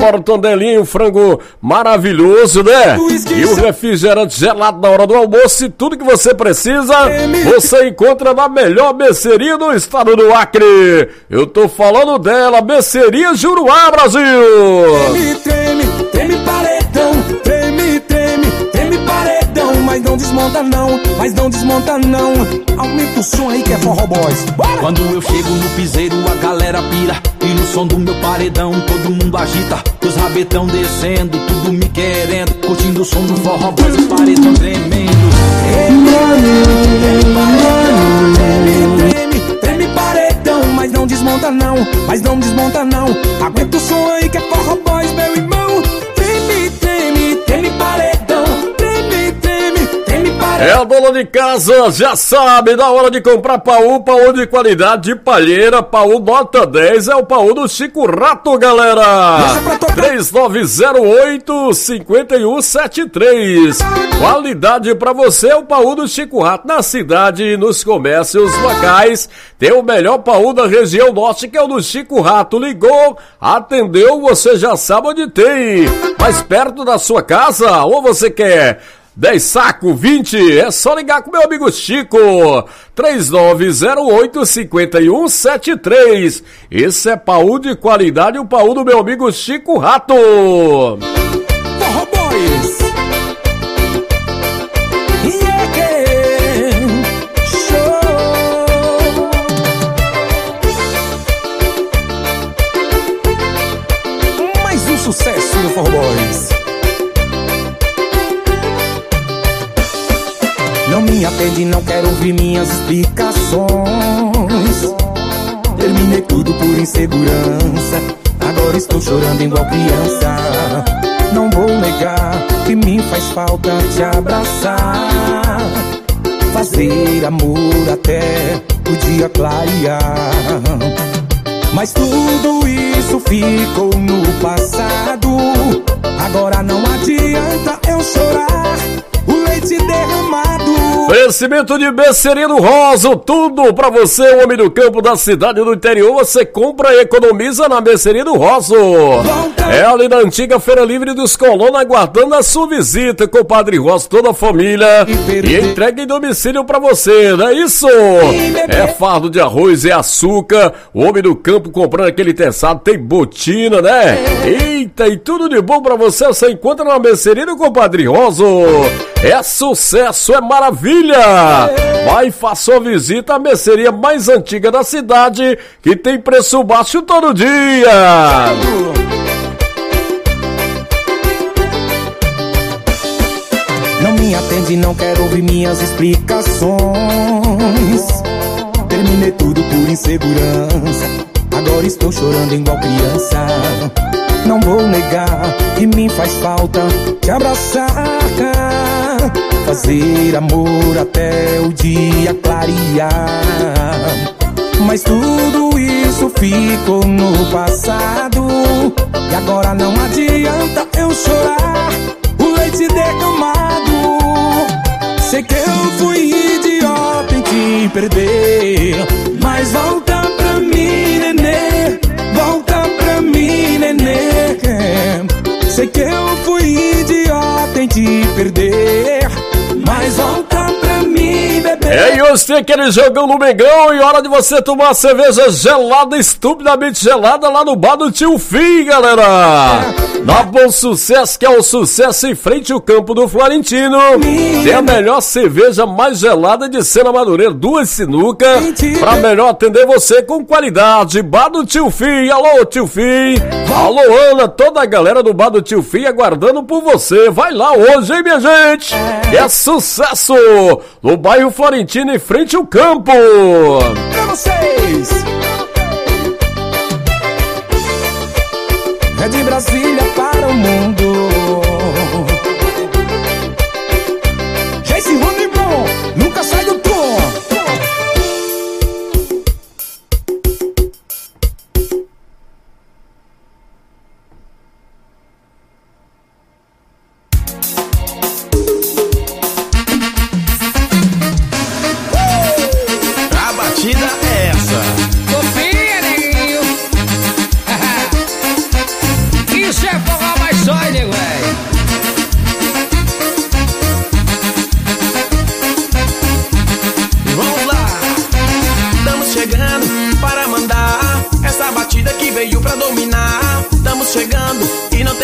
mortandelinha, frango maravilhoso, né? E o refrigerante gelado na hora do almoço e tudo que você precisa, você encontra na melhor mercearia do estado do Acre. Eu tô falando dela, Mercearia Juruá, Brasil! Treme, treme, treme paredão, treme, treme, treme paredão, mas não desmonta não, mas não desmonta não. Aumenta o som aí que é Forró Boys. Bora! Quando eu chego no piseiro a galera pira, e no som do meu paredão todo mundo agita. Os rabetão descendo, tudo me querendo, curtindo o som do Forró Boys, o paredão tremendo. Treme, treme, treme paredão, mas não desmonta não, mas não desmonta não. Aguenta o som aí que é Forró Boys, meu irmão. Treme, treme, treme paredão, treme, treme, treme paredão. É a dona de casa, já sabe, na hora de comprar paú de qualidade de palheira, paú nota 10, é o paú do Chico Rato, galera. 3908-5173. Qualidade pra você é o paú do Chico Rato, na cidade e nos comércios locais. Tem o melhor paú da região norte, que é o do Chico Rato. Ligou, atendeu, você já sabe onde tem. Mais perto da sua casa, ou você quer 10 sacos, 20, é só ligar com meu amigo Chico, 3908-5173. Esse é paú de qualidade, o paú do meu amigo Chico Rato. Forró Boys. Yeah, show. Mais um sucesso do Forró Boys. Não me atende, não quero ouvir minhas explicações. Terminei tudo por insegurança, agora estou chorando igual criança. Não vou negar que me faz falta te abraçar, fazer amor até o dia clarear. Mas tudo isso ficou no passado, agora não adianta eu chorar o leite derramado. Oferecimento de Mercearia do Rosa, tudo pra você, homem do campo, da cidade do interior. Você compra e economiza na Mercearia do Rosa. É ali na antiga Feira Livre dos Colonos, aguardando a sua visita, compadre Rosa, toda a família. E entrega em domicílio pra você, não é isso? É fardo de arroz e açúcar. O homem do campo comprando aquele terçado, tem botina, né? Eita, e tudo de bom pra você encontra na Mercearia do compadre Rosa. É sucesso, é maravilha! Vai e faça uma visita à mercearia mais antiga da cidade, que tem preço baixo todo dia! Não me atende, não quero ouvir minhas explicações. Terminei tudo por insegurança, agora estou chorando igual criança. Não vou negar que me faz falta te abraçar, fazer amor até o dia clarear. Mas tudo isso ficou no passado, e agora não adianta eu chorar o leite derramado. Sei que eu fui idiota em te perder, mas volta pra mim, nenê, volta pra mim, nenê. Sei que eu fui idiota em te perder, mas volta pra mim, bebê. É, e hoje tem aquele jogão no Mengão, e hora de você tomar uma cerveja gelada, estupidamente gelada, lá no bar do Tio Fim, galera. Na Bom Sucesso, que é o sucesso em frente ao campo do Florentino. Tem a melhor cerveja mais gelada de Sena Madureira, 2 sinucas, pra melhor atender você com qualidade. Bar do Tio Fim, alô Tio Fim, alô Ana, toda a galera do Bar do Tio Fim aguardando por você. Vai lá hoje, hein, minha gente? É sucesso no bairro Florentino, em frente ao campo. Pra vocês, é de Brasília para o mundo. Esse Rony bom nunca sai do tom. A batida é essa. Confia, neguinho. Isso é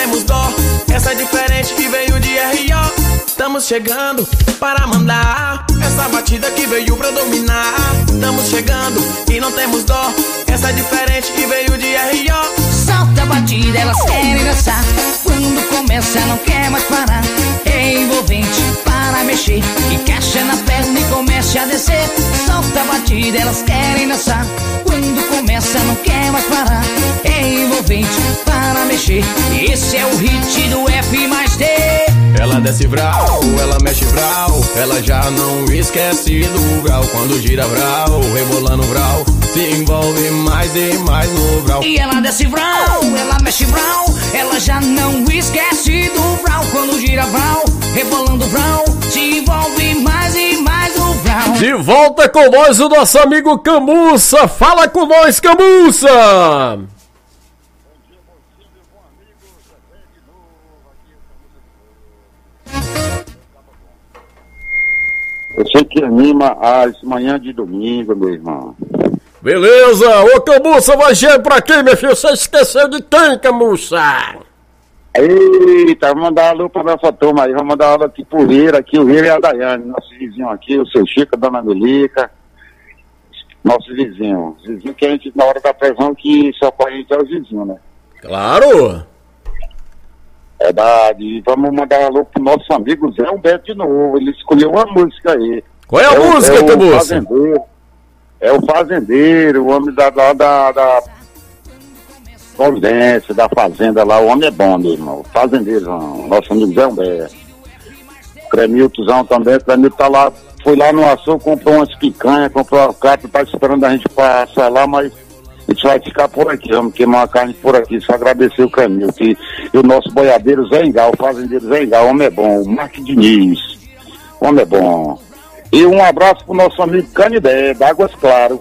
temos dó. Essa é diferente que veio de R.O. Estamos chegando para mandar essa batida que veio pra dominar. Estamos chegando e não temos dó. Essa é diferente que veio de R.O. Solta a batida, elas querem dançar. Quando começa não quer mais parar. É envolvente para mexer, encaixa na perna e comece a descer. Solta a batida, elas querem dançar. Quando começa não quer mais parar. É envolvente para mexer. Esse é o hit do F mais D. Ela desce vral, ela mexe vral. Ela já não esquece do vral. Quando gira vral, rebolando vral, se envolve mais e mais no vral. E ela desce vral, ela mexe vral. Ela já não esquece do vral. Quando gira vral, rebolando vral, se envolve mais e mais no vral. De volta com nós o nosso amigo Camussa. Fala com nós, Camussa. Você que anima as manhãs de domingo, meu irmão. Beleza, ô Camussa, vai ser pra quem, meu filho? Você esqueceu de quem, Camussa? Eita, vou mandar alô pra nossa turma aí, vou mandar alô aqui pro Rira, aqui o Rira e a Daiane, nosso vizinho aqui, o seu Chico, a dona Melica, nosso vizinho que a gente, na hora da prisão, que só com a gente é o vizinho, né? Claro! É verdade, vamos mandar alô pro nosso amigo Zé Humberto de novo, ele escolheu uma música aí. Qual é a música, Camussa? É o fazendeiro, o homem da Providência, da fazenda lá, o homem é bom, meu irmão. O fazendeiro, nosso amigo Zé Humberto. Cremiltozão também, o Cremilto tá lá, foi lá no açougue, comprou umas picanhas, comprou a carne, tá esperando a gente passar lá, mas a gente vai ficar por aqui, vamos queimar a carne por aqui, só agradecer o Cremilto. E o nosso boiadeiro Zé Engal, o fazendeiro Zé Engal, o homem é bom, o Marque Diniz, o homem é bom. E um abraço pro nosso amigo Canidé, da Águas Claras.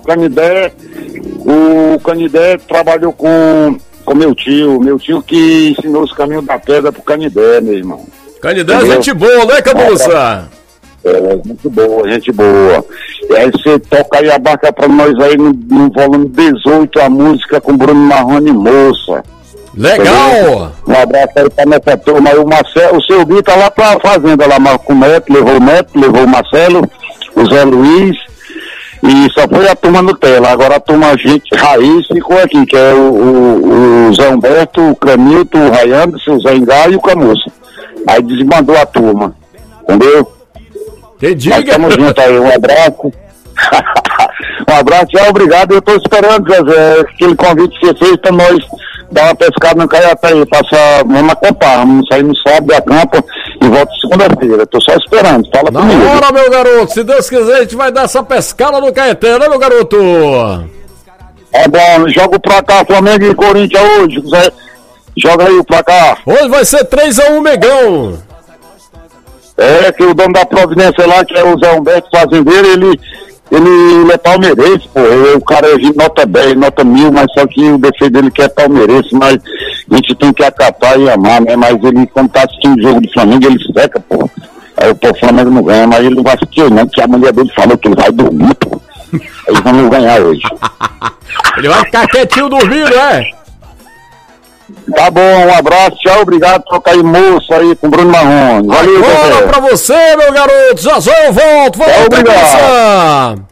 O Canidé trabalhou com meu tio que ensinou os caminhos da pedra pro Canidé, meu irmão. Canidé é gente boa, né, Camussa? É, gente boa. E aí você toca aí a barca pra nós aí no volume 18, a música com Bruno Marrone Moça. Legal! Um abraço aí pra nossa turma aí, o seu Gui tá lá pra fazenda, lá com o Neto, levou o Marcelo, o Zé Luiz, e só foi a turma Nutella. Agora a turma gente raiz ficou aqui, que é o Zé Humberto, o Cremilto, o Rayando, o Zé Engá e o Camussa. Aí desmandou a turma, entendeu? Entendi. Nós estamos juntos aí, um abraço. Um abraço, tchau, obrigado. Eu tô esperando, Zé, aquele convite que você fez pra nós dar uma pescada no Caiataí, vamos acampar, vamos sair no sábado, acampa e volta segunda-feira. Tô só esperando, fala comigo. Na hora, meu garoto, se Deus quiser a gente vai dar essa pescada no Caeté, né, meu garoto? É bom, joga o placar Flamengo e Corinthians hoje, Zé. Joga aí o placar. Hoje vai ser 3-1, Megão. É, que o dono da Providência lá, que é o Zé Humberto Fazendeiro, ele é palmeirense, pô. O cara é de nota 10, nota 1000, mas só que o defeito dele que é palmeirense, mas a gente tem que acatar e amar, né? Mas ele, quando tá assistindo o jogo do Flamengo, ele seca, pô. Aí o Flamengo não ganha, mas ele não vai assistir, não, porque a mulher dele falou que ele vai dormir, pô. Eles vão ganhar hoje. Ele vai ficar quietinho dormindo, né? Tá bom, um abraço, tchau, obrigado, troca aí moço aí com o Bruno Marrone. Valeu, agora pra você, meu garoto, já eu volto, vamos, obrigado.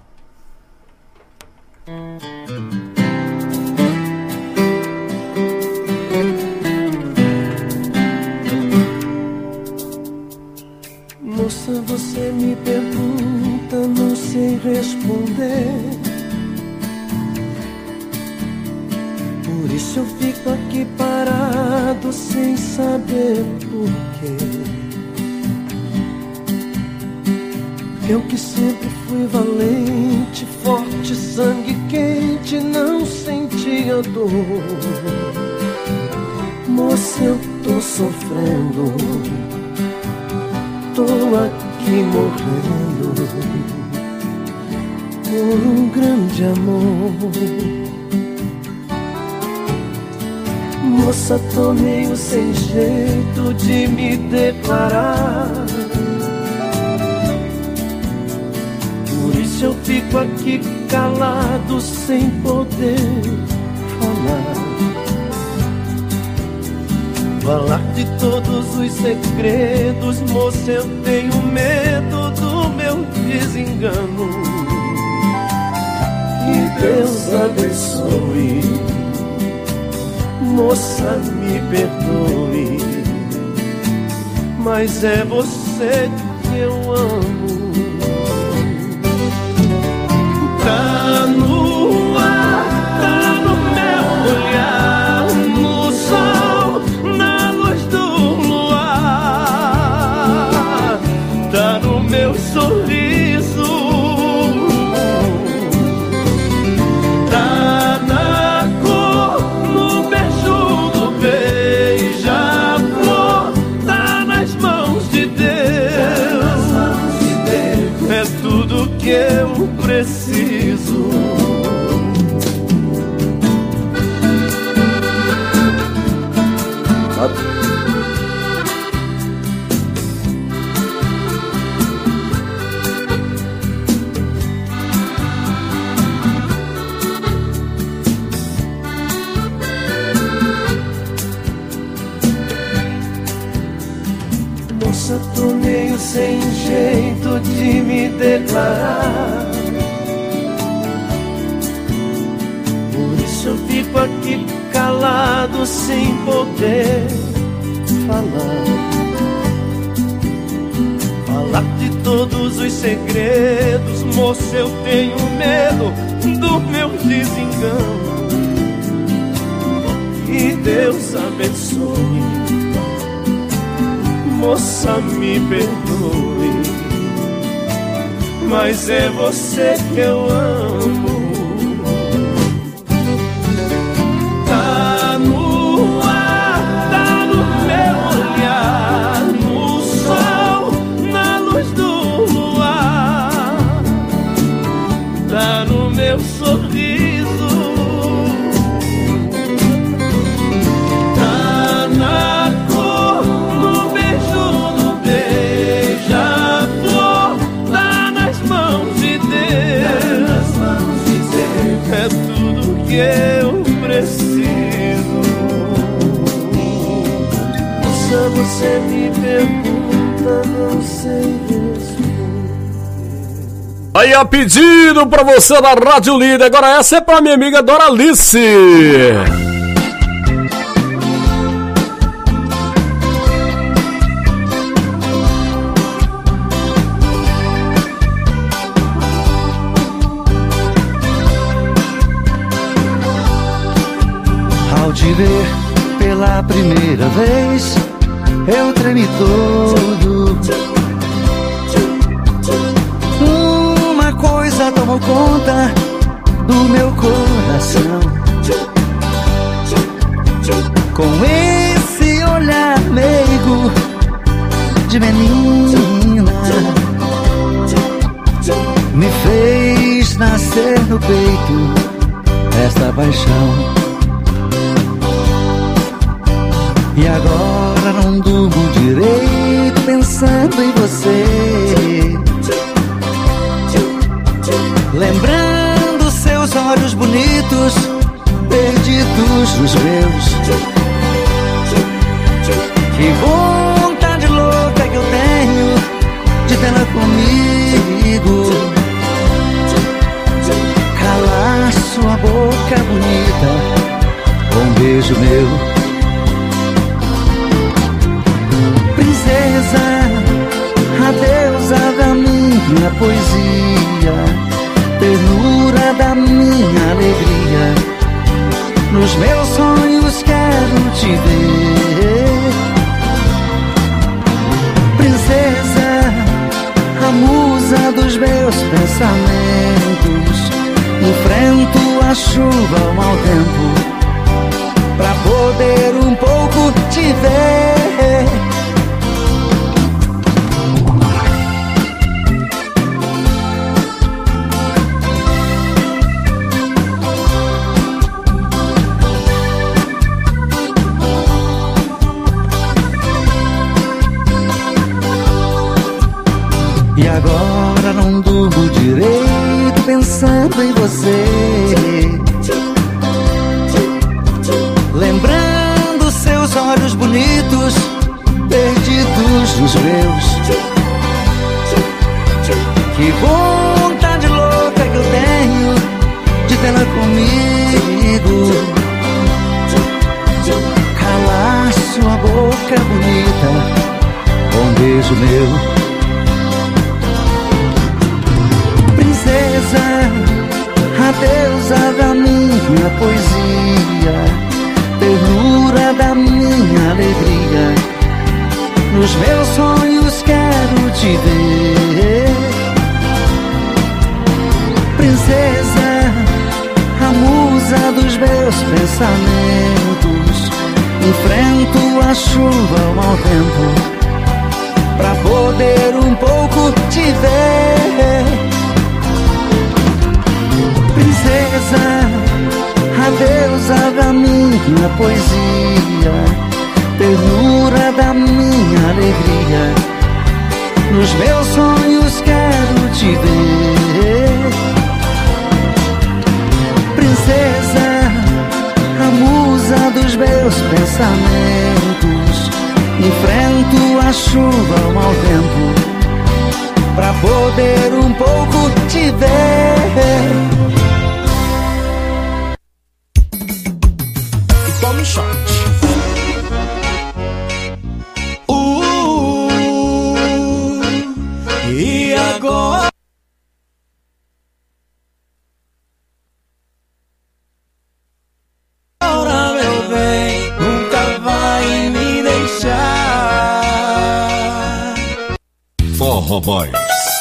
Moça, você me pergunta, não sei responder. Por isso eu fico aqui parado sem saber porquê. Eu que sempre fui valente, forte, sangue quente, não sentia dor. Moça, eu tô sofrendo, tô aqui morrendo por um grande amor. Moça, tô meio sem jeito de me declarar. Por isso eu fico aqui calado sem poder falar. Falar de todos os segredos, moça, eu tenho medo do meu desengano. Que Deus abençoe, moça, me perdoe, mas é você que eu amo. Tá no ar, tá no meu olhar, no sol, na luz do luar, tá no meu sorriso, tá na cor, no beijo do beija-flor, tá nas mãos de Deus, é tudo que eu preciso. Moça, tô meio sem jeito de me declarar, por isso eu fico aqui calado sem poder falar. Falar de todos os segredos, moça, eu tenho medo do meu desengano. Que Deus abençoe, moça, me perdoe, mas é você que eu amo. Tá no ar, tá no meu olhar, no sol, na luz do luar, tá no meu sorriso, tá na cor, no beijo do beija-flor, tá nas mãos de Deus, é tudo que eu preciso. Moça, você me pergunta, não sei responder. Aí, a pedido pra você da Rádio Líder. Agora essa é pra minha amiga Doralice. Ao te ver pela primeira vez, eu tremi todo. Uma coisa tomou conta do meu coração, com esse olhar meigo de menina, me fez nascer no peito esta paixão. E agora não durmo direito pensando em você, lembrando seus olhos bonitos, perdidos nos meus. Que vontade louca que eu tenho de tê-la comigo, calar sua boca bonita com um beijo meu. Princesa, a deusa da minha poesia, ternura da minha alegria, nos meus sonhos quero te ver. Princesa, a musa dos meus pensamentos, enfrento a chuva, o mau tempo, pra poder um pouco te ver. E agora não durmo direito pensando em você, lembrando seus olhos olhos bonitos, perdidos nos meus. Que vontade louca que eu tenho de tê-la comigo. Calar sua boca bonita com um beijo meu. Princesa, a deusa da minha poesia, ternura da minha alegria, nos meus sonhos quero te ver. Princesa, a musa dos meus pensamentos, enfrento a chuva, o mau tempo, pra poder um pouco te ver. Princesa, a deusa da minha poesia, ternura da minha alegria, nos meus sonhos quero te ver. Princesa, a musa dos meus pensamentos, enfrento a chuva, o mau tempo, pra poder um pouco te ver. E tome shot. E agora? Meu bem, nunca vai me deixar. Forró Boys.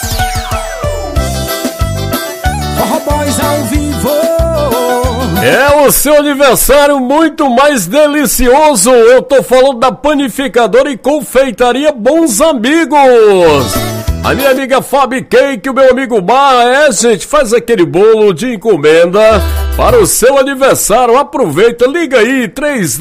Forró Boys ao vivo. É o seu aniversário muito mais delicioso. Eu tô falando da Panificadora e Confeitaria Bons Amigos. A minha amiga Fabi Cake, o meu amigo Mar, gente, faz aquele bolo de encomenda para o seu aniversário. Aproveita, liga aí,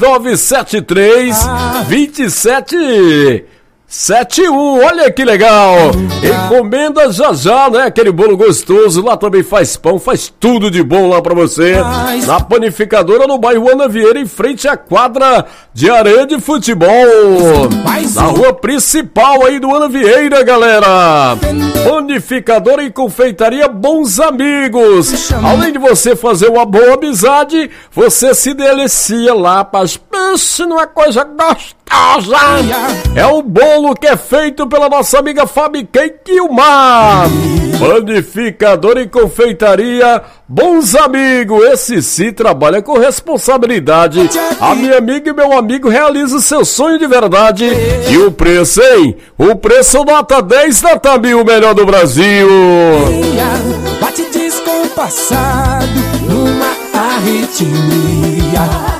3973-2771. Olha que legal. Encomenda já, né? Aquele bolo gostoso. Lá também faz pão, faz tudo de bom lá pra você. Na Panificadora, no bairro Ana Vieira, em frente à quadra de areia de futebol. Na rua principal aí do Ana Vieira, galera. Panificadora e Confeitaria Bons Amigos. Além de você fazer uma boa amizade, você se delicia lá, mas pense numa coisa gostosa. É um bolo que é feito pela nossa amiga Fabi Cake e o Mar. Panificadora e Confeitaria Bons Amigos. Esse sim trabalha com responsabilidade. A minha amiga e meu amigo realizam seu sonho de verdade. E o preço, hein? O preço nota 10, nota 1000, o melhor do Brasil. Bate descompassado numa arritmia.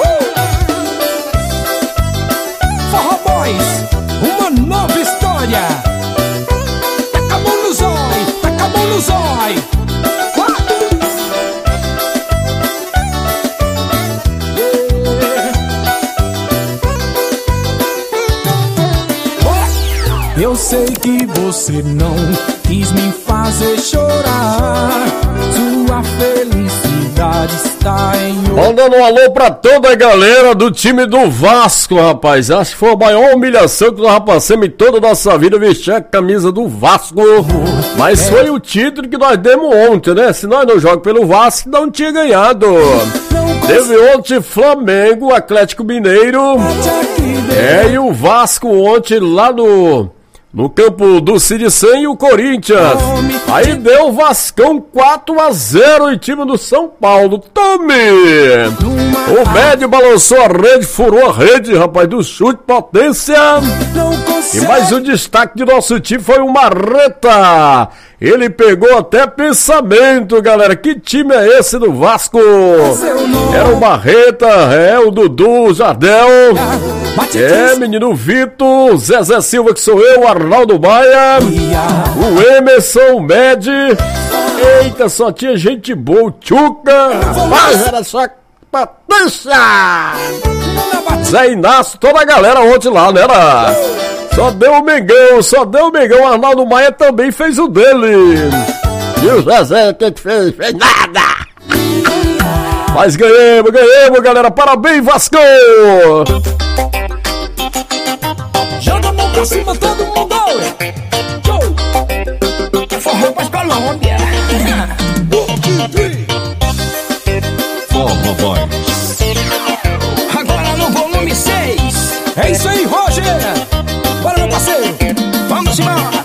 Forró Boys, uma nova história. Taca a mão no zói, taca a mão no zói. Eu sei que você não quis me fazer chorar. Sua felicidade está em... Mandando um alô pra toda a galera do time do Vasco, rapaz. Acho que foi a maior humilhação que nós passamos em toda a nossa vida, vestir a camisa do Vasco. Mas foi o título que nós demos ontem, né? Se nós não jogamos pelo Vasco, não tinha ganhado. Teve ontem Flamengo, Atlético Mineiro. E o Vasco ontem lá no campo do Cidicem e o Corinthians. Aí deu o Vascão 4-0 em time do São Paulo. Tome! O médio balançou a rede, furou a rede, rapaz, do chute, potência. E mais um destaque de nosso time foi o Marreta. Ele pegou até pensamento, galera. Que time é esse do Vasco? Era o Marreta, o Dudu, o Jardel. Menino Vitor, Zezé Silva, que sou eu, Arnaldo Maia, o Emerson, o Med. Eita, só tinha gente boa, o Tchuca. Rapaz, era só potência. Zé Inácio, toda a galera ontem lá, né? Só deu o Mengão, Arnaldo Maia também fez o dele. E o Zezé, o que fez? Fez nada! Mas ganhamos, galera. Parabéns, Vasco! Joga a mão pra cima, todo mundo! Forró pra Colômbia! Forró Boys. Agora no volume 6. É isso aí, Roger! Bora, meu parceiro! Vamos embora!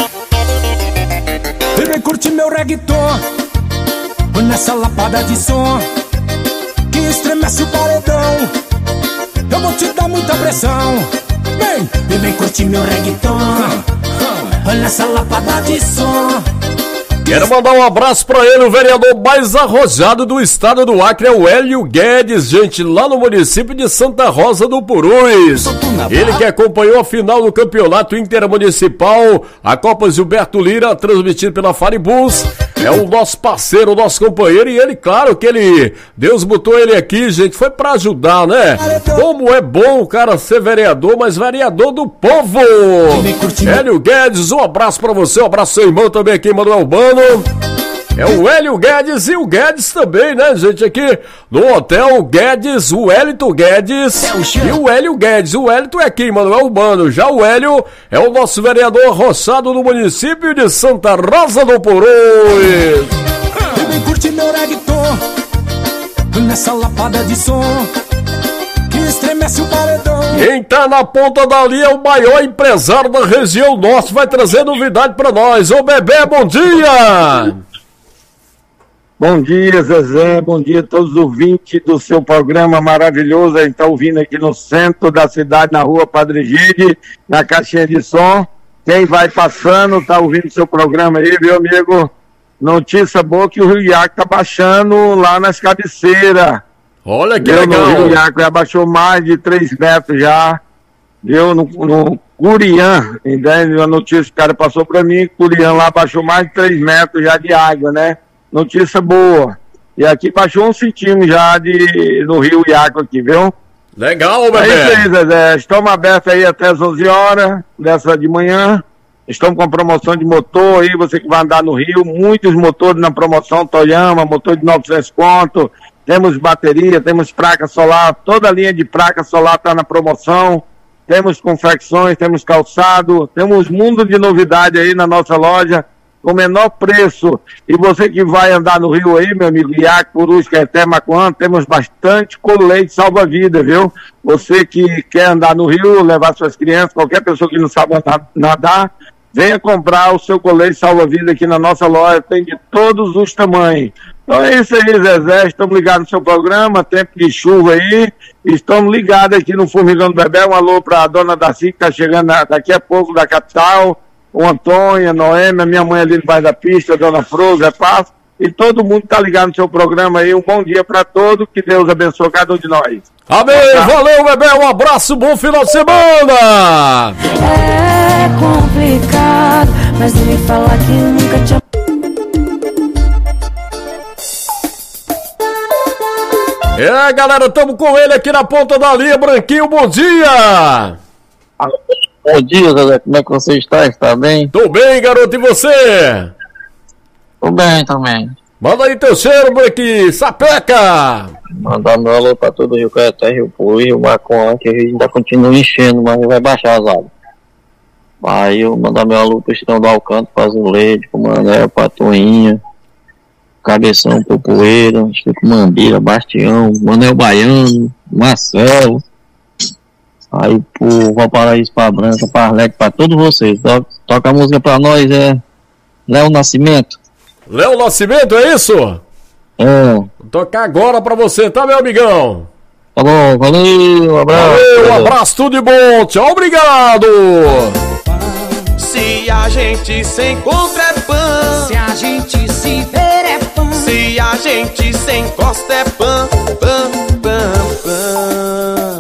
E vem curtir meu reggaeton nessa lapada de som que estremece o paredão. Eu vou te dar muita pressão. Vem curtir meu reggaeton nessa lapada de som. Quero mandar um abraço pra ele, o vereador mais arrojado do estado do Acre, é o Hélio Guedes, gente, lá no município de Santa Rosa do Purus. Ele que acompanhou a final do campeonato intermunicipal, a Copa Gilberto Lira, transmitido pela Faribus. É o nosso parceiro, o nosso companheiro, e ele, claro que Deus botou ele aqui, gente, foi pra ajudar, né? Como é bom o cara ser vereador, mas vereador do povo. Hélio Guedes, um abraço pra você, um abraço ao seu irmão também aqui, Manuel Bano. É o Hélio Guedes e o Guedes também, né, gente? Aqui no Hotel Guedes, o Wellington Guedes e o Hélio Guedes. O Wellington é aqui, Manuel Urbano. Já o Hélio é o nosso vereador arrochado no município de Santa Rosa do Purus. Vem curtir meu reggaeton nessa lapada de som que estremece o paredão. Quem tá na ponta dali é o maior empresário da região norte. Vai trazer novidade pra nós. Ô, Bebê, bom dia! Bom dia, Zezé, bom dia a todos os ouvintes do seu programa maravilhoso. A gente está ouvindo aqui no centro da cidade, na rua Padre Gide, na caixinha de som. Quem vai passando, está ouvindo o seu programa aí, viu, amigo? Notícia boa que o Rio Iaco está baixando lá nas cabeceiras. Olha que legal. O Rio Iaco já baixou mais de 3 metros já, viu, no Curiã. Entende? A notícia que o cara passou para mim, Curiã lá baixou mais de 3 metros já de água, né? Notícia boa. E aqui baixou 1 centímetro já no Rio Iaco aqui, viu? Legal, Bebê. É isso aí, Zezé. Estamos abertos aí até as 11 horas dessa de manhã. Estamos com promoção de motor aí, você que vai andar no Rio. Muitos motores na promoção, Toyama, motor de 900 conto. Temos bateria, temos placa solar. Toda a linha de placa solar está na promoção. Temos confecções, temos calçado. Temos mundo de novidade aí na nossa loja, com menor preço. E você que vai andar no Rio aí, meu amigo, Iaco, Purus, Caeté, Macoan, temos bastante colete salva-vida, viu? Você que quer andar no Rio, levar suas crianças, qualquer pessoa que não sabe nadar, venha comprar o seu colete salva-vida aqui na nossa loja, tem de todos os tamanhos. Então é isso aí, Zezé, estamos ligados no seu programa, tempo de chuva aí, estamos ligados aqui no Formigão do Bebé. Um alô para a dona Darcy, que está chegando daqui a pouco da capital, o Antônio, a Noêmia, a minha mãe ali no bairro da pista, a dona Froza, Paz, e todo mundo está ligado no seu programa aí. Um bom dia para todos, que Deus abençoe cada um de nós. Amém, valeu, Bebê, um abraço, bom final de semana! É complicado, mas nem me falar que nunca te... É, galera, estamos com ele aqui na ponta da linha, Branquinho, bom dia! Bom dia, Zé, como é que você está? Está bem? Tô bem, garoto, e você? Tô bem também. Manda aí teu cheiro, Branquinho, sapeca! Mandar meu alô pra todo o Rio Caeté, Rio Purus, Rio Macoan, que a gente ainda continua enchendo, mas vai baixar as águas. Aí eu mandar meu alô pro Estão do Alcanto, pro Azulejo, pro Manel, pra Toinha, Cabeção, pro Poeira, Chico Mambira, Bastião, Manel Baiano, Marcelo. Aí pro Valparaíso, pra Branca, pra Arlete, pra todos vocês. Toca a música pra nós, é Léo Nascimento. Léo Nascimento, é isso? É. Vou tocar agora pra você, tá, meu amigão? Tá bom, valeu, um abraço. Valeu, um abraço, tudo de bom, tchau, obrigado! Se a gente se encontra é pã, Se a gente se ver é pã, se a gente se encosta é pã, pã, pã, pã.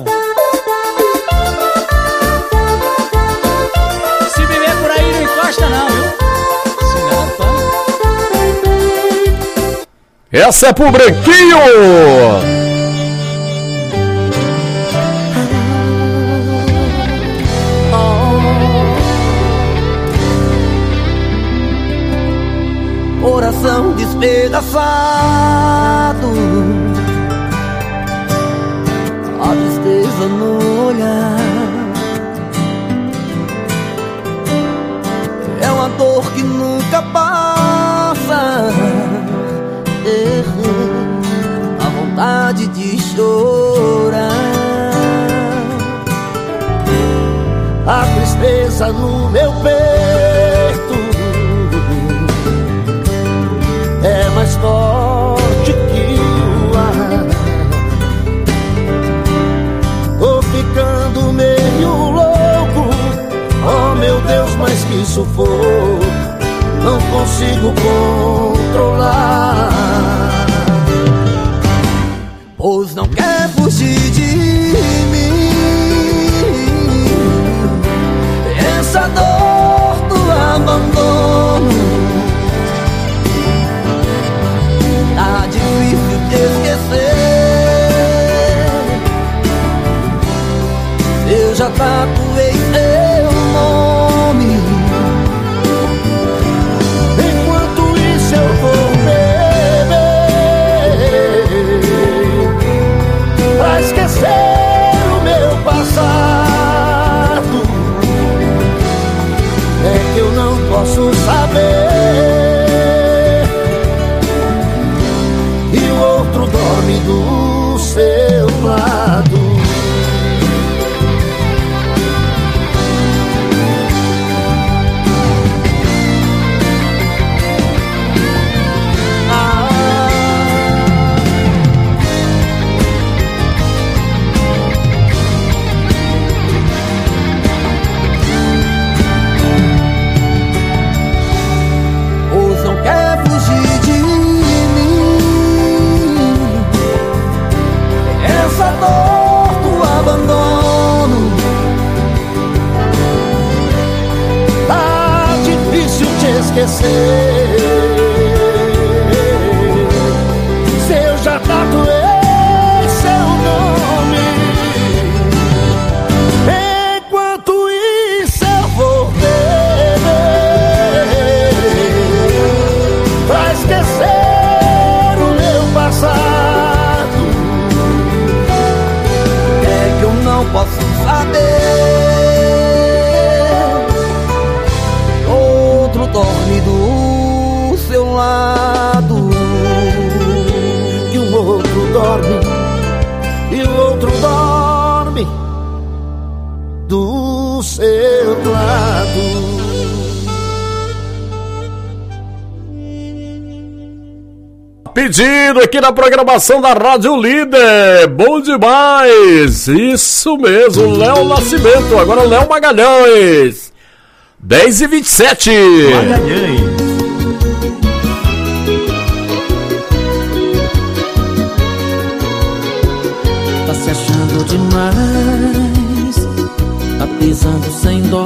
se viver por aí não encosta não, viu? Se não é pã. Essa é pro Branquinho! Coração despedaçado, chorar. A tristeza no meu peito é mais forte que o ar. Tô ficando meio louco, oh meu Deus, mas que sufoco, não consigo controlar. Pois não quer fugir de mim, essa dor do abandono. Tá difícil de esquecer, eu já tatuei seu nome. Enquanto isso eu vou beber pra esquecer o meu passado. É que eu não posso saber e o outro dorme do seu lado. Esquecer, se eu já tatuei seu nome. Enquanto isso eu vou beber pra esquecer o meu passado. É que eu não posso saber, dorme do seu lado, e o outro dorme, e o outro dorme do seu lado. Pedido aqui na programação da Rádio Líder, bom demais, isso mesmo, Léo Nascimento, agora Léo Magalhães. 10h27. Magalhães. Tá se achando demais, tá pisando sem dó,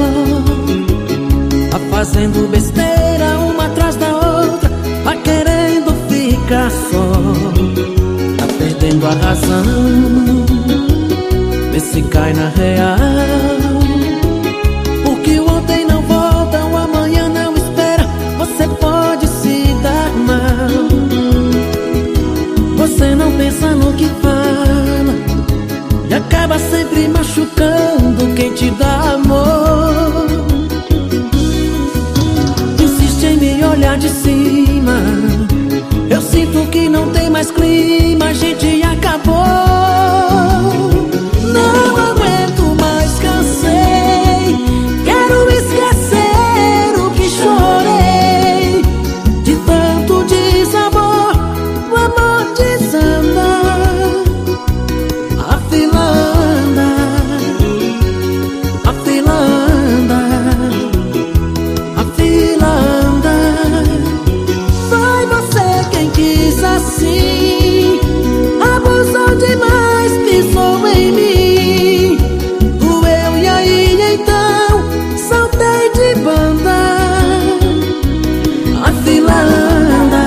tá fazendo besteira uma atrás da outra, tá querendo ficar só, tá perdendo a razão, vê se cai na real. Você não pensa no que fala e acaba sempre machucando quem te dá amor. Insiste em me olhar de cima, eu sinto que não tem mais clima, a gente acabou. Não aguento mais, cansei, quero esquecer o que chorei, de tanto desamor, o amor desanda, a fila anda, a fila anda, a fila anda. Foi você quem quis assim, abusou demais, pisou em mim, doeu e aí então saltei de banda, a fila anda,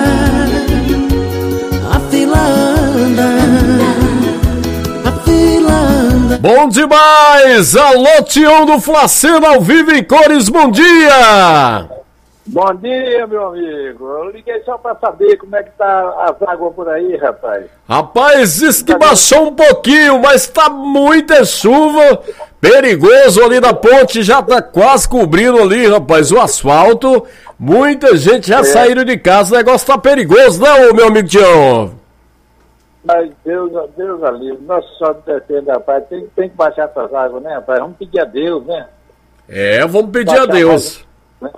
a fila anda, a fila anda. Bom demais! Alô, Tião do Flacena ao vivo em cores, bom dia! Bom dia, meu amigo. Eu liguei só pra saber como é que tá as águas por aí, rapaz. Rapaz, diz que baixou um pouquinho, mas tá muita chuva, perigoso ali na ponte, já tá quase cobrindo ali, rapaz, o asfalto. Muita gente já saíram de casa, o negócio tá perigoso, não, meu amigo Tião? Mas Deus alivre. Nossa Senhora defende, rapaz. Tem que baixar essas águas, né, rapaz? Vamos pedir a Deus, né? Vamos pedir a Deus. Né?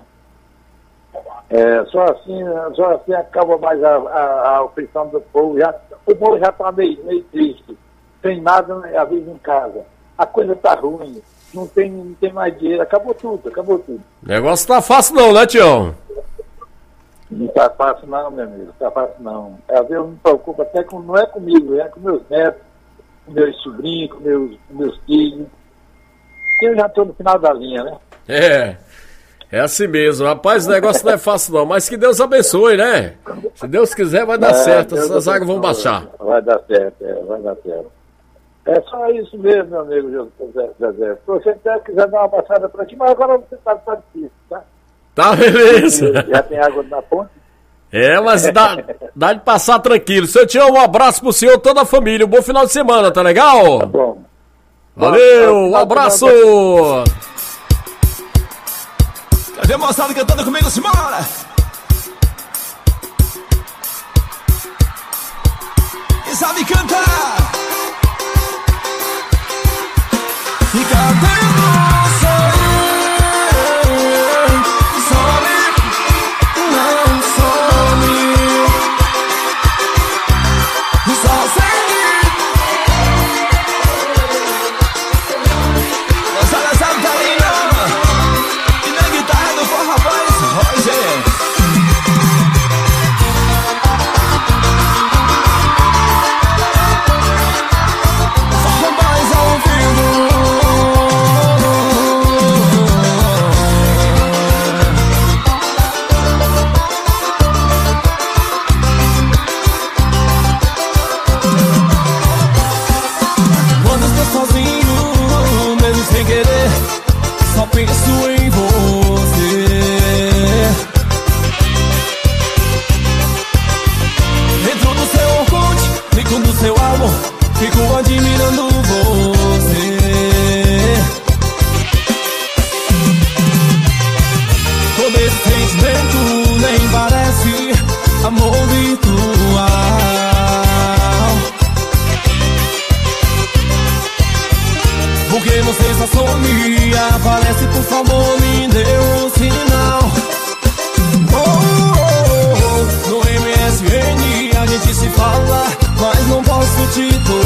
Só assim acaba mais a aflição do povo. O povo já está meio triste. Sem nada, né, a vida em casa. A coisa está ruim. Não tem mais dinheiro. Acabou tudo. O negócio tá fácil não, né, Tião? Não tá fácil não, meu amigo. Não tá fácil não. Às vezes eu me preocupo até não é comigo, é com meus netos, com meus sobrinhos, com meus filhos. Porque eu já estou no final da linha, né? É assim mesmo. Rapaz, o negócio não é fácil não, mas que Deus abençoe, né? Se Deus quiser vai dar certo, essas águas vão baixar. Vai dar certo, vai dar certo. É só isso mesmo, meu amigo José. Se você quiser dar uma passada por aqui, mas agora você tá difícil, tá? Tá, beleza. Já tem água na ponte? Mas dá de passar tranquilo. Seu Tião, um abraço pro senhor e toda a família. Um bom final de semana, tá legal? Tá bom. Valeu, um abraço. Cadê a moçada cantando comigo, Simona? E sabe cantar? E cadê você? Não some. Só segue. Moçada sabe tá ali, não. E na guitarra do Forró Boys, Roger. Forró Boys ao vivo. Quando estou sozinho, mesmo sem querer, só penso em você. Dentro do seu Orkut, clico no seu álbum, fico admirando você. Todo esse sentimento nem parece amor virtual. Porque você só some, aparece, por favor, me dê um sinal. No MSN a gente se fala, mas não posso te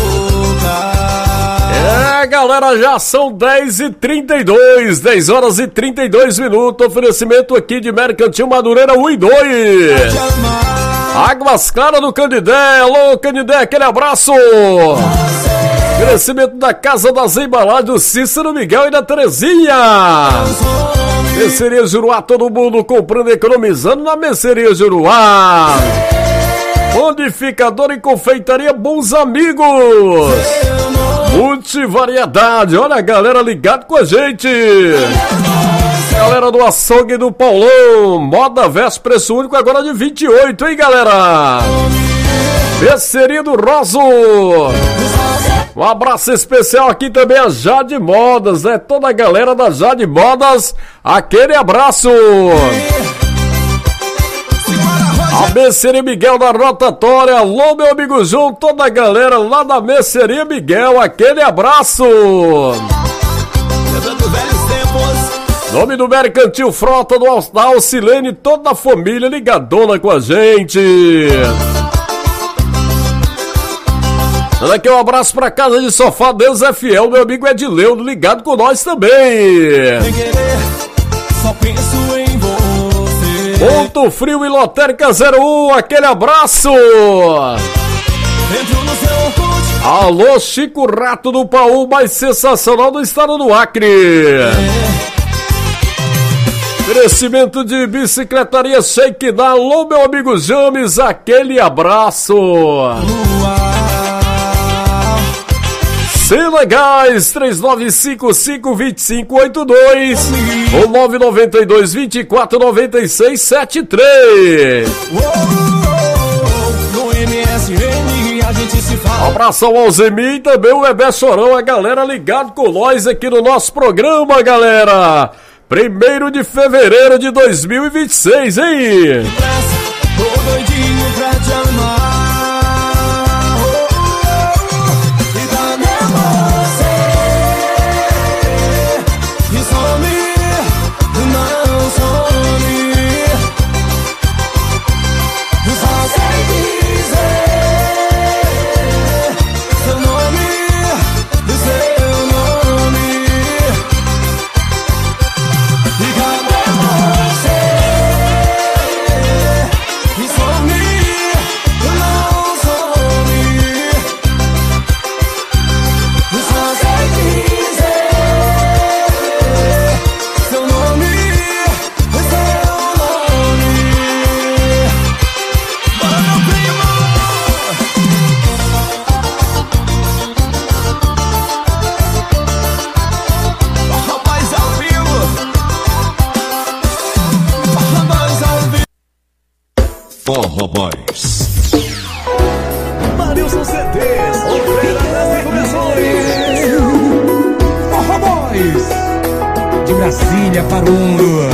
tocar. Galera, já são 10h32, 10 horas e 32 minutos. Oferecimento aqui de Mercantil Madureira 1 e 2. Águas Claras do Canidé. Alô, Canidé, aquele abraço. Oferecimento da Casa das Embalagens do Cícero Miguel e da Terezinha. Mercearia Juruá, todo mundo comprando e economizando na Mercearia Juruá. Panificador e confeitaria Bons Amigos. Multivariedade, olha a galera ligado com a gente. Galera do Açougue do Paulão, moda versus preço único agora de 28, hein, galera? Mercearia do Roso. Um abraço especial aqui também a Jade Modas, né? Toda a galera da Jade Modas, aquele abraço. A Mercearia Miguel da Rotatória, alô meu amigo João, toda a galera lá da Mercearia Miguel, aquele abraço. Nome do Mercantil Frota, da Alcilene, toda a família ligadona com a gente. Dando aqui um abraço pra Casa de Sofá, Deus é Fiel, meu amigo Edileudo, ligado com nós também. Só penso em você. Ponto Frio e Lotérica 01, aquele abraço. Dentro do seu Orkut. Alô, Chico Rato do Paú, mais sensacional do estado do Acre. Oferecimento de bicicletaria Shake da. Alô, meu amigo James, aquele abraço. Selegais 3955-2582 ou 992-249673. No MSN a gente se fala. Abração ao Zemi e também o Bebê Chorão, a galera ligado com nós aqui no nosso programa, galera. 1º de fevereiro de 2026, hein? Tô doidinho pra te amar. de Brasília para o mundo.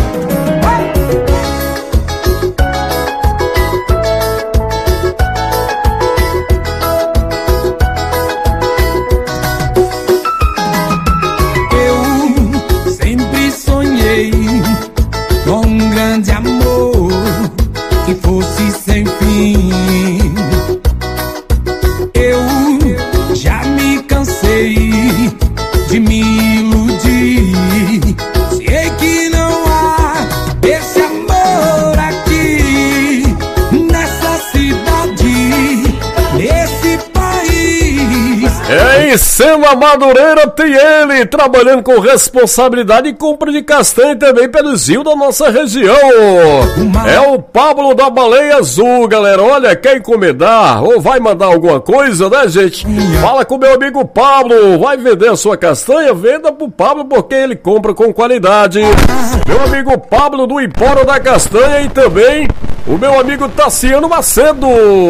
Eu sempre sonhei com um grande amor que fosse sem fim. Eu já me cansei de me iludir. Sei que não há esse amor aqui nessa cidade, nesse país. Em Sema Madureira tem ele, trabalhando com responsabilidade e compra de castanha também pelos rios da nossa região. É o Pablo da Baleia Azul, galera. Olha, quer encomendar ou vai mandar alguma coisa, né, gente? Fala com meu amigo Pablo. Vai vender a sua castanha? Venda pro Pablo, porque ele compra com qualidade. Meu amigo Pablo do Empório da Castanha e também o meu amigo Tassiano Macedo.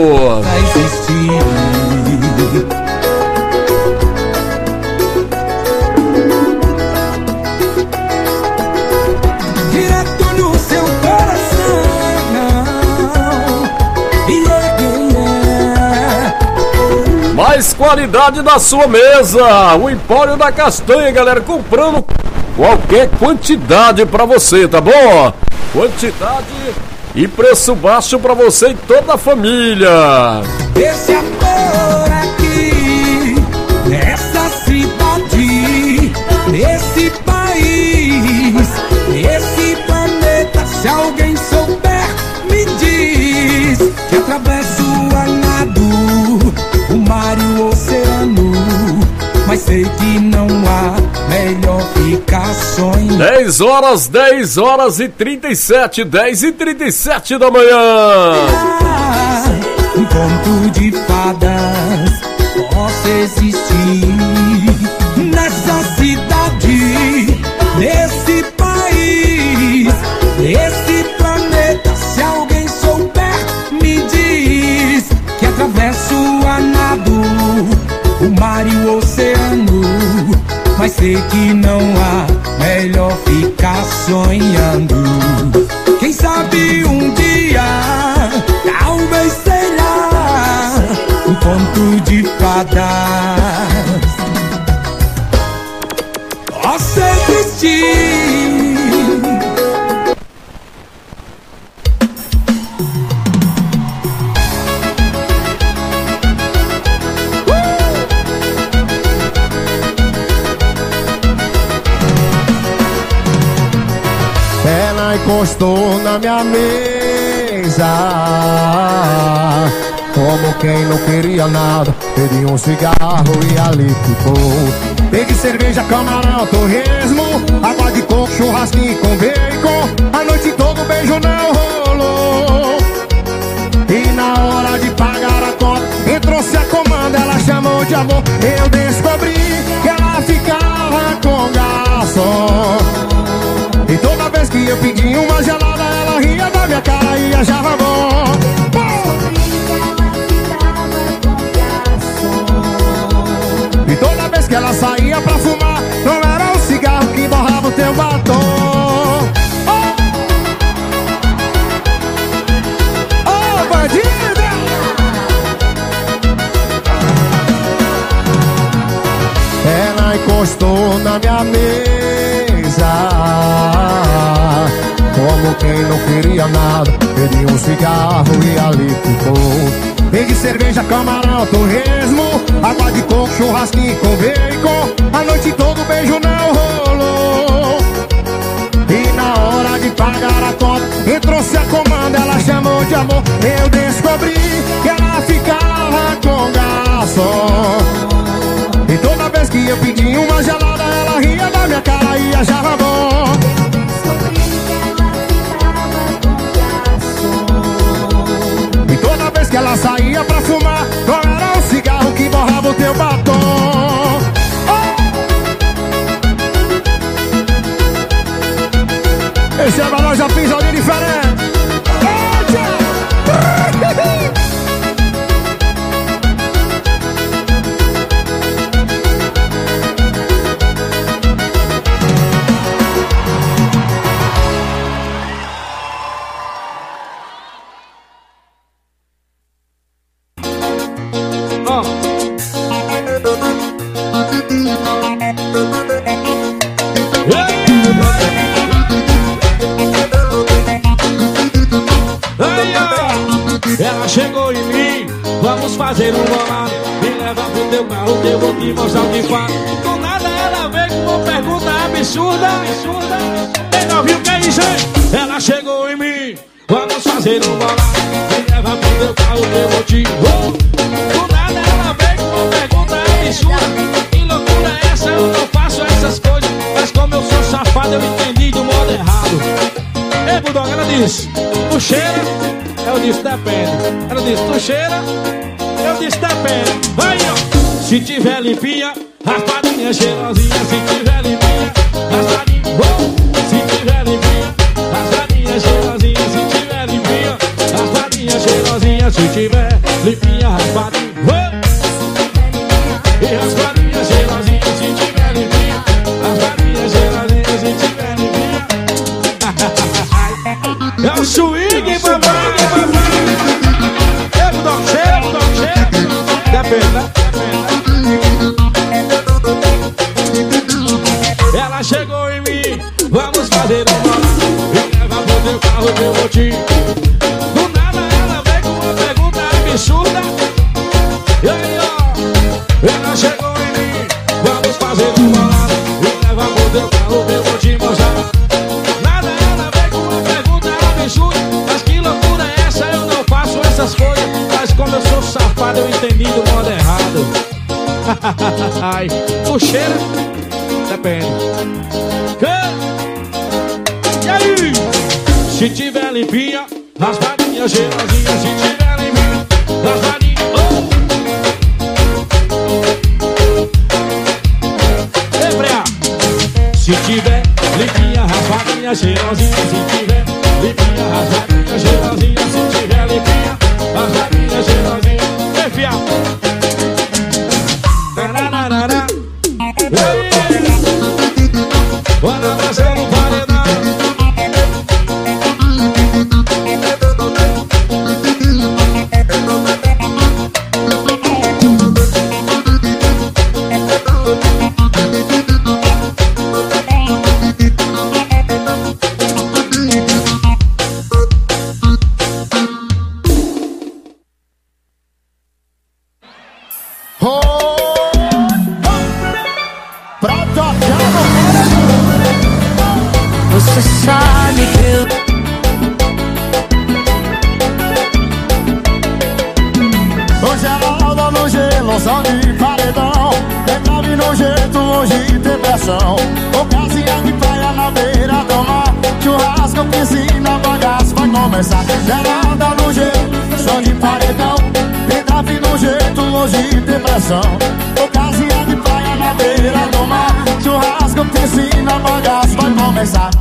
Mais qualidade na sua mesa. O Empório da Castanha, galera, comprando qualquer quantidade pra você, tá bom? Quantidade e preço baixo pra você e toda a família. Esse amor aqui, nessa cidade, nesse país, nesse planeta, se alguém souber, me diz que atravesso a nado, o mar e o oceano, mas sei que não há, melhor ficar sonhando. 10 e 37, 10h37 da manhã. Um conto de fadas possa existir nessa cidade, nesse país, nesse planeta, se alguém souber, me diz que atravesso a nado, o mar e o oceano, mas sei que não há, melhor ficar sonhando. Quem sabe um dia, talvez será um conto de fadas possa existir. Ela encostou na minha mesa, como quem não queria nada. Pedi um cigarro e ali ficou. Peguei cerveja, camarão, torresmo, água de coco, churrasquinho com bacon. A noite toda o beijo não rolou. E na hora de pagar a conta, entrou-se a comanda, ela chamou de amor. Eu descobri que ela ficava com garçom. E toda vez que eu pedi uma gelada, ela ria da minha cara e achava bom. E toda vez que ela saía pra fumar, não era o cigarro que borrava o teu batom. Oh, bandida! Ela encostou na minha mesa, como quem não queria nada. Pedi um cigarro e ali ficou. Peguei cerveja, camarão, torresmo, água de coco, churrasquinho com bacon. A noite toda o beijo não rolou. E na hora de pagar a conta, entrou-se a comanda, ela chamou de amor. Eu descobri que ela ficava com garçom. E toda vez que eu pedi uma gelada, ela ria da minha cara e achava bom. E toda vez que ela saía pra fumar, não era o cigarro que borrava o teu batom. Esse é pra nós, já fiz ali diferente. chegou em mim, vamos fazer um bolado. Me leva pro teu carro que eu vou te mostrar o que faz. Do nada ela veio com uma pergunta absurda. Quem não viu que é isso, hein? Ela chegou em mim, vamos fazer um bolado. Me leva pro teu carro que eu vou te... Do nada ela veio com uma pergunta absurda. Que loucura é essa? Eu não faço essas coisas. Mas como eu sou safado, eu entendi de um modo errado. Ei, Bulldog, ela disse, tu cheira? Eu disse, depende. Ela disse, tu cheira? Eu disse, depende. Vai, ó. Se tiver limpinha, raspadinha cheirosinha. Se tiver limpinha, raspadinha. Se tiver limpinha, raspadinha cheirosinha. Se tiver limpinha, raspadinha cheirosinha. Se tiver limpinha, raspadinha. E raspadinha cheirosinha. Se tiver limpinha, raspadinha cheirosinha. Se tiver limpinha. É o swing, papai. É Bulldog, cheira. Depende, né? Ela chegou em mim, vamos fazer um bolado. Me leva pro teu carro que eu vou te... Do nada ela veio com uma pergunta absurda. E aí, ó, ela chegou em mim, vamos fazer um bolado. Me leva pro teu carro que eu vou te mostrar. Nada ela veio com uma pergunta absurda. Mas que loucura é essa? Eu não faço essas coisas. Mas como eu sou safado, eu entendi do modo errado. Ai, tu cheira? Depende. E aí? Se tiver limpinha, raspadinha cheirosinha. Se tiver limpinha, raspadinha. Ei, Freia. Se tiver limpinha, raspadinha cheirosinha. Se tiver limpinha, raspadinha cheirosinha. Se tiver limpinha, raspadinha cheirosinha. Ei, fiel. Bora dançar no paredão. Você sabe que eu... Hoje ela roda no gelo, som de paredão. Tem grave no jeito, hoje tem pressão. Ocasião de praia na beira do mar. Churrasco, piscina, bagaço vai começar. Ela roda no gelo, som de paredão. Tem grave no jeito, hoje tem pressão. Ocasião de praia na beira do mar. Churrasco, piscina, bagaço vai começar.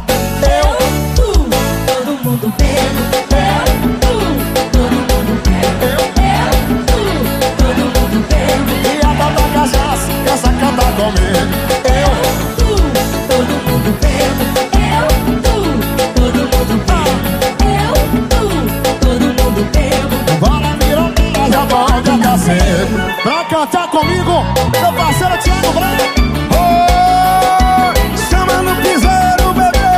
Todo mundo bebe. Todo mundo bebe. Todo mundo bebe. E a da cachaça, que essa canta comigo. Todo mundo bebe. Todo mundo bebe. Todo mundo bebe. Bora mirar, já pode até cedo. Pra cantar comigo, meu parceiro Thiago Branco. Chama no piseiro, bebê.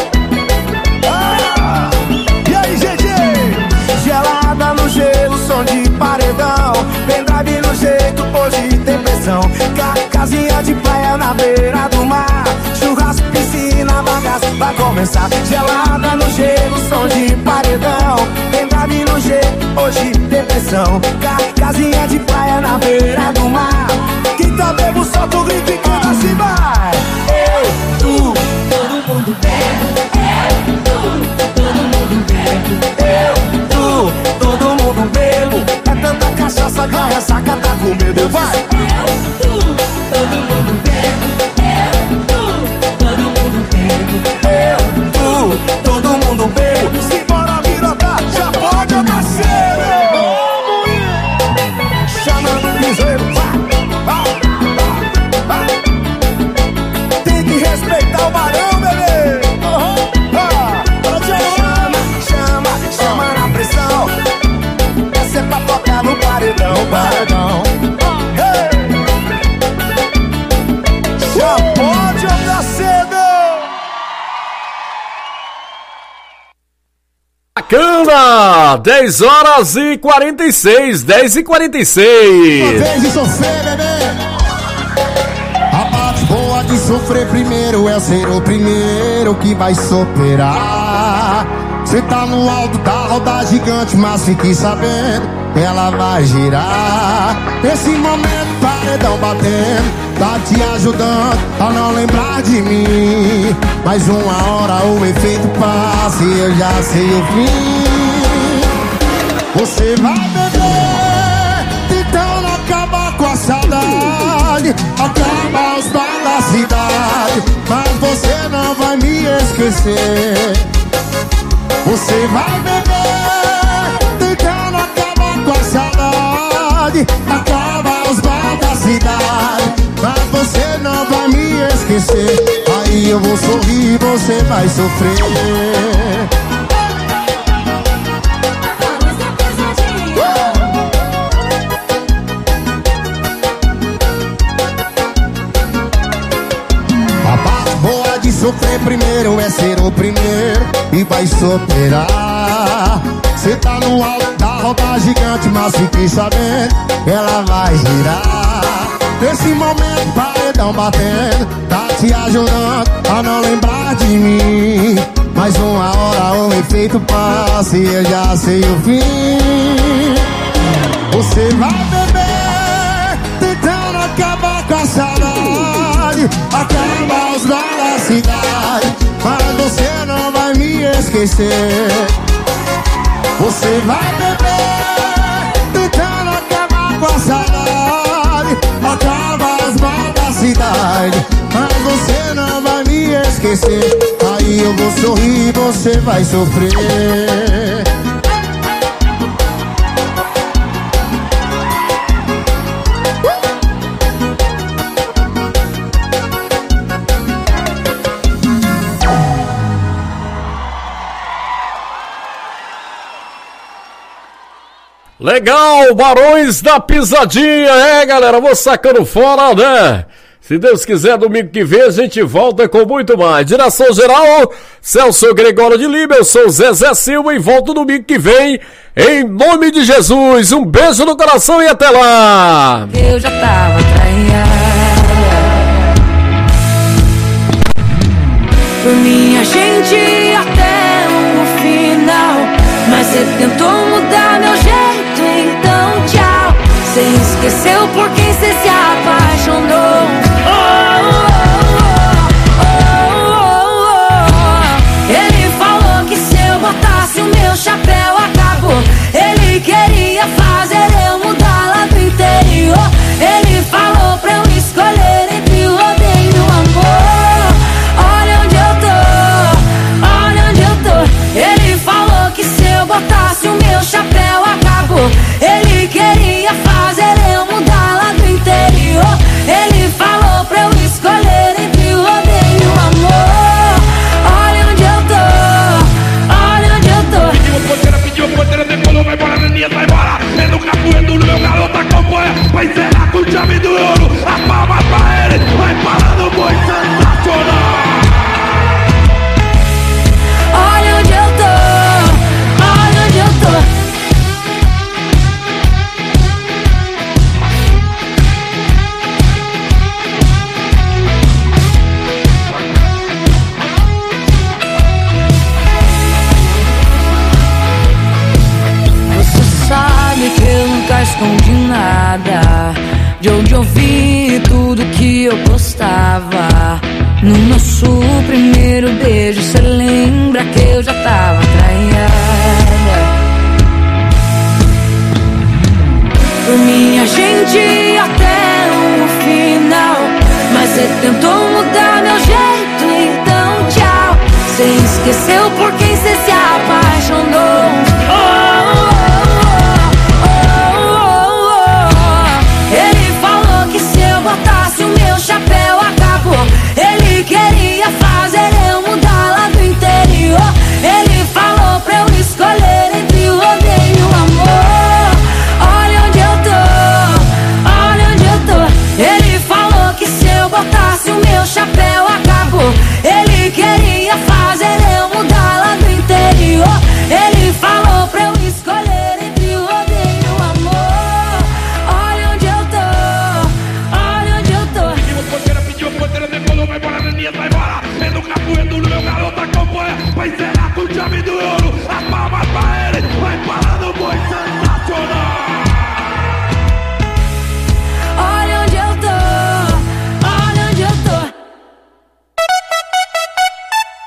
E aí, gente? Gelada no gelo, som de paredão. Pendrive no jeito, hoje tem pressão. Casinha de praia na beira do mar. Churrasco, piscina, bagaço vai começar. Gelada no gelo, som de paredão. Pendrive no jeito, hoje tem pressão. Casinha de praia na beira do mar. Quem tá bebo, solta o grito e canta assim vai. Todo mundo bebe. Todo mundo bebe. Todo mundo bebo. É tanta cachaça que a ressaca tá com medo. Vai! Todo mundo bebe. Todo mundo bebe. Todo mundo bebo. Se bora virotar, já pode acontecer. Chama no piseiro, vai! Bruna, 10 horas e 46, 10 e 46. Uma vez de sofrer, bebê. A parte boa de sofrer primeiro é ser o primeiro que vai superar. Cê tá no alto da roda gigante, mas fique sabendo, ela vai girar. Esse momento, paredão batendo, tá te ajudando a não lembrar de mim. Mais uma hora o efeito passa e eu já sei o fim. Você vai beber, tentando acabar com a saudade, acaba os bares da cidade, mas você não vai me esquecer. Você vai beber, tentando acabar com a saudade, acaba os bares da cidade, mas você não vai me esquecer. Aí eu vou sorrir e você vai sofrer. A parte boa de sofrer primeiro é ser o primeiro e vai superar. Cê tá no alto da roda gigante, mas fique sabendo, ela vai girar. Nesse momento, paredão batendo, tá te ajudando a não lembrar de mim. Mais uma hora o efeito passa e eu já sei o fim. Você vai beber, tentando acabar com a saudade, acaba os bares da cidade, mas você não vai me esquecer. Você vai beber, tentando acabar com a saudade, acaba os bares da cidade, mas você não vai me esquecer. Aí eu vou sorrir e você vai sofrer. Legal, Barões da Pisadinha, galera, vou sacando fora, né? Se Deus quiser, domingo que vem a gente volta com muito mais. Direção geral, Celso Gregório de Lima, eu sou Zezé Silva e volto domingo que vem, em nome de Jesus. Um beijo no coração e até lá! Eu já tava traída por minha gente até o final, mas você tentou mudar meu jeito, então tchau. Você esqueceu por quem você se apaixonou. Ele falou que se eu botasse o meu chapéu acabou. Ele queria fazer eu mudar lá do interior. Ele falou pra eu escolher entre o rodeio e o amor. Olha onde eu tô, olha onde eu tô. Ele falou que se eu botasse o meu chapéu acabou. Ele queria fazer eu mudar lá do interior. Ele falou pra eu escolher entre o rodeio e o amor. Olha onde eu tô, olha onde eu tô. Pediu porteira, decolou, vai embora, menina, vai embora. É no capoeiro do meu garoto, acompanha. Vai encerrar com chave do ouro. A palma pra ele, vai parar no boi sensacional. Olha onde eu tô, olha onde eu tô. Você sabe que eu nunca escondi nada, de onde eu vi tudo que eu gostava. No nosso primeiro beijo, cê lembra que eu já tava traída por minha gente até o final, mas cê tentou mudar meu jeito, então tchau. Cê esqueceu por quem cê se apaixonou. Ele falou que se eu botasse o meu chapéu acabou. Ele queria fazer eu mudar lá do interior. Ele falou pra eu escolher entre o rodeio e o amor. Olha onde eu tô, olha onde eu tô. Ele falou que se eu botasse o meu chapéu acabou. Ele queria fazer eu mudar lá do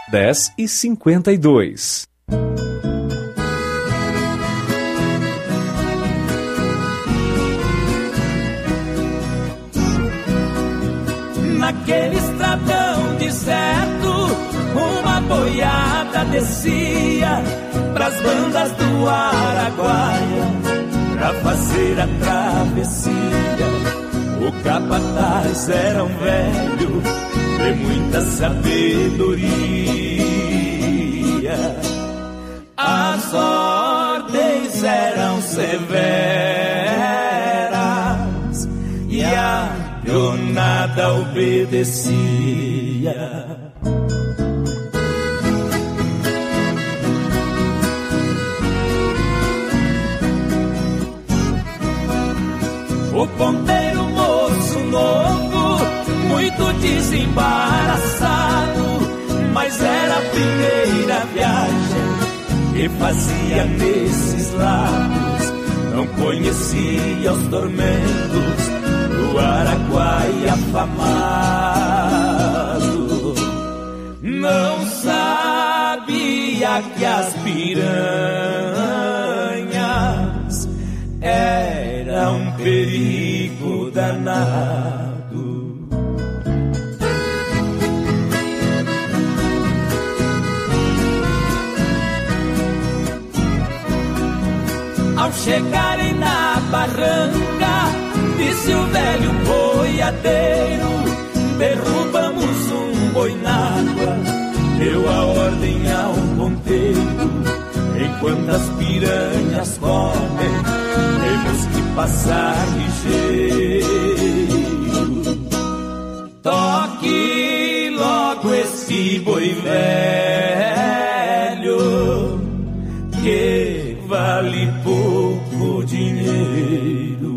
10h52. Naquele estradão deserto, uma boiada descia pras bandas do Araguaia pra fazer a travessia. O capataz era um velho de muita sabedoria. As ordens eram severas e a pionada obedecia. O ponteiro moço novo, muito desembaraçado, mas era a primeira viagem que fazia nesses lados. Não conhecia os tormentos do Araguaia afamado. Não sabia que as piranhas era um perigo danado. Ao chegarem na barranca, disse o velho boiadeiro: derrubamos um boi na água. Deu a ordem ao ponteiro: enquanto as piranhas comem, temos que passar ligeiro. Toque logo esse boi velho, que vale pouco dinheiro.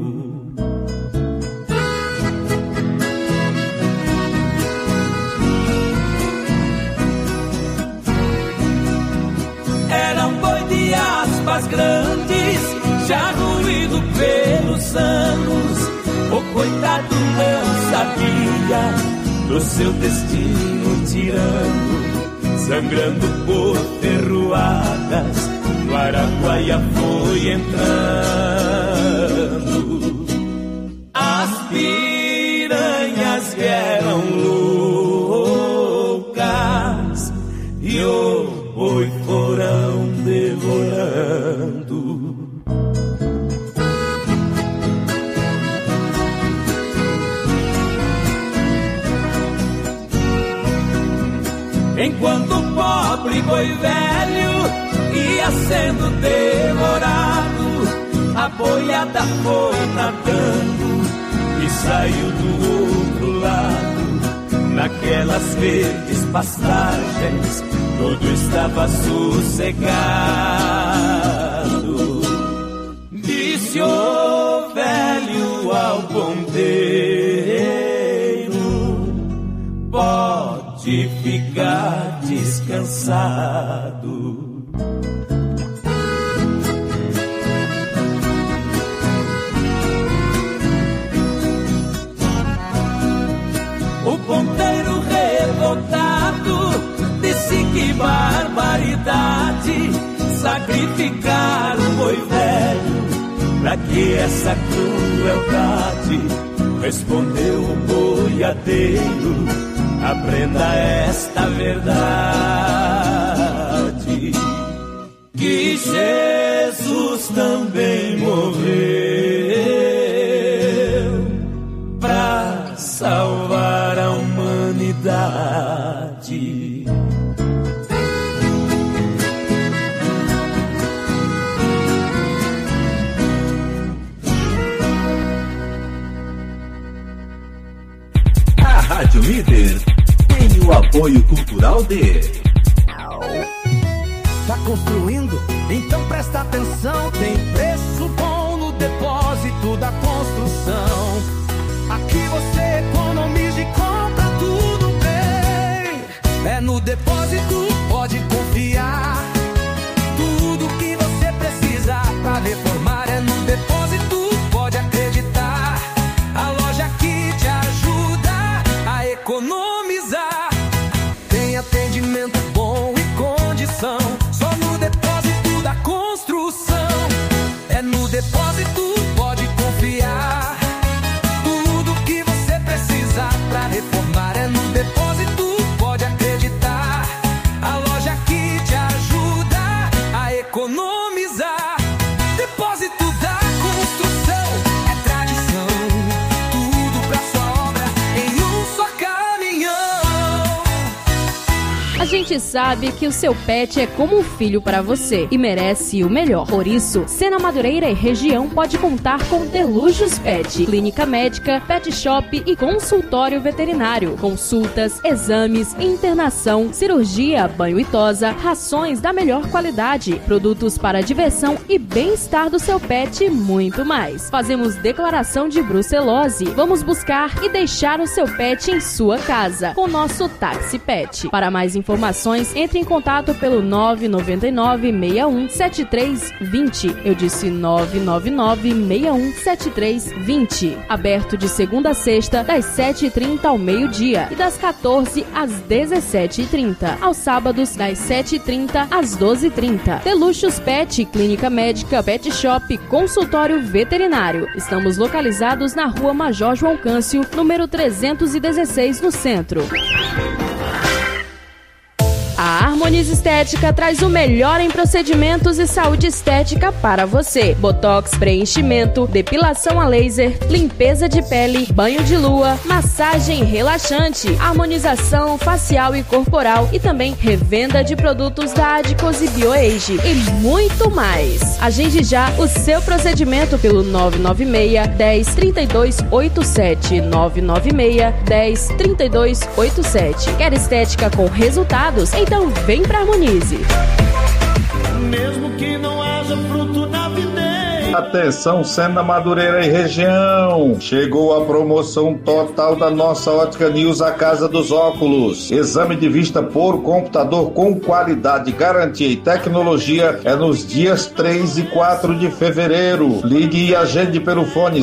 Era um boi de aspas grandes, já ruído pelos anos. O coitado não sabia do seu destino tirano, sangrando por ferroadas, no Araguaia foi entrando. As piranhas vieram loucas e o boi foram devorando. Enquanto o pobre boi velho ia sendo devorado, a boiada foi nadando e saiu do outro lado. Naquelas verdes pastagens, tudo estava sossegado. Disse o velho ao ponteiro: pode ficar descansado. O ponteiro revoltado disse: que barbaridade, sacrificar um boi velho, pra que essa crueldade? Respondeu o boiadeiro: aprenda esta verdade, que Jesus também morreu pra salvar a humanidade. A Rádio Líder tem o apoio cultural de... Tá construindo? Então presta atenção. Tem preço bom no depósito da construção. Aqui você economiza e compra tudo bem. É no depósito, pode confiar. Tudo que você precisa pra reformar é no depósito, pode acreditar. A loja que te ajuda a economizar. Tem atendimento bom gente sabe que o seu pet é como um filho para você e merece o melhor. Por isso, Sena Madureira e região pode contar com Delujos Pet, clínica médica, pet shop e consultório veterinário. Consultas, exames, internação, cirurgia, banho e tosa, rações da melhor qualidade, produtos para a diversão e bem-estar do seu pet e muito mais. Fazemos declaração de brucelose. Vamos buscar e deixar o seu pet em sua casa com nosso táxi pet. Para mais informações, entre em contato pelo 999-617320. Eu disse 999-617320. Aberto de segunda a sexta, das 7h30 ao meio-dia e das 14 às 17h30. Aos sábados, das 7h30 às 12h30. Deluxos Pet, clínica médica, pet shop, consultório veterinário. Estamos localizados na Rua Major João Câncio, número 316, no centro. A Harmonize Estética traz o melhor em procedimentos e saúde estética para você. Botox, preenchimento, depilação a laser, limpeza de pele, banho de lua, massagem relaxante, harmonização facial e corporal e também revenda de produtos da Adicos e BioAge e muito mais. Agende já o seu procedimento pelo 996-10-3287, 996-10-3287. Quer estética com resultados? Então vem pra Harmonize. Mesmo que não haja fruto na videira. Atenção, Sena Madureira e região. Chegou a promoção total da nossa Ótica News, a Casa dos Óculos. Exame de vista por computador com qualidade, garantia e tecnologia é nos dias 3 e 4 de fevereiro. Ligue e agende pelo fone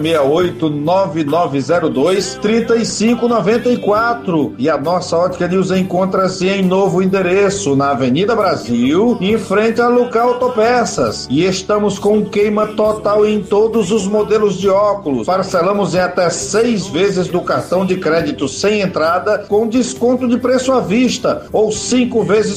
068-9902-3594. E a nossa Ótica News encontra-se em novo endereço, na Avenida Brasil, em frente a Lucar Autopeças. E estamos com queima total em todos os modelos de óculos. Parcelamos em até 6 vezes do cartão de crédito sem entrada, com desconto de preço à vista, ou 5 vezes